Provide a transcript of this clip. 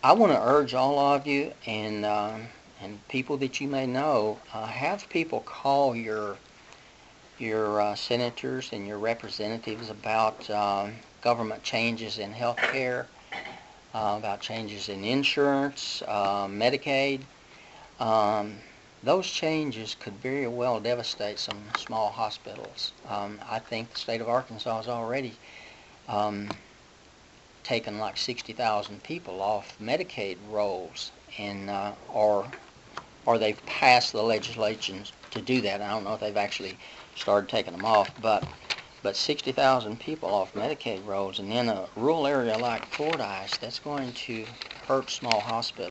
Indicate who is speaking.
Speaker 1: I want to urge all of you and people that you may know, have people call your senators and your representatives about government changes in health care, about changes in insurance, Medicaid. Um, those changes could very well devastate some small hospitals. I think the state of Arkansas has already um, taken like 60,000 people off Medicaid rolls, and or they've passed the legislation to do that. I don't know if they've actually started taking them off, but 60,000 people off Medicaid rolls, and in a rural area like Fordyce, that's going to hurt small hospitals.